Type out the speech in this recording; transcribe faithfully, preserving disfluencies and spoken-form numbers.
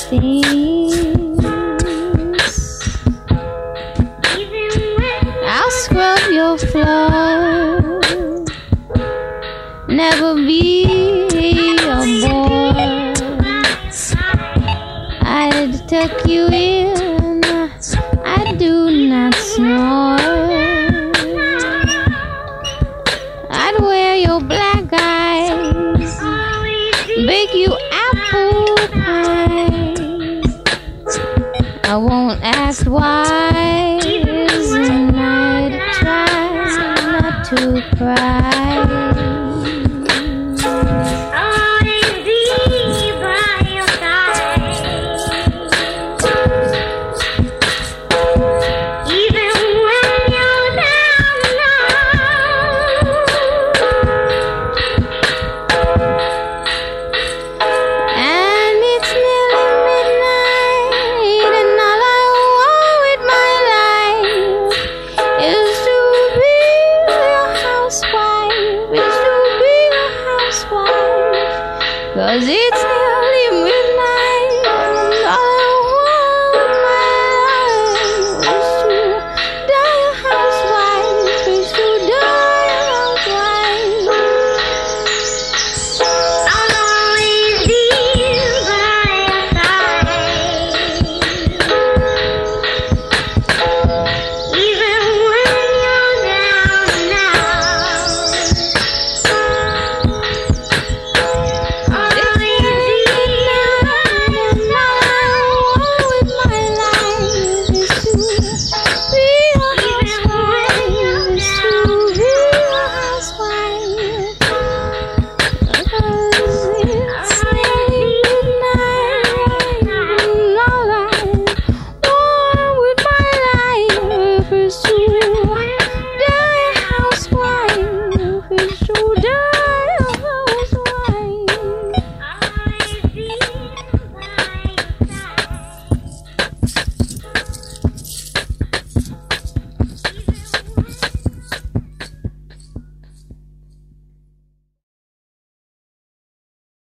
things. I'll scrub your floor, never be a bore. I'd tuck you in, I do not snore. I'd wear your black eyes, bake you apple pie. I won't ask why, and I'd try not to cry. Cause it's nearly midnight.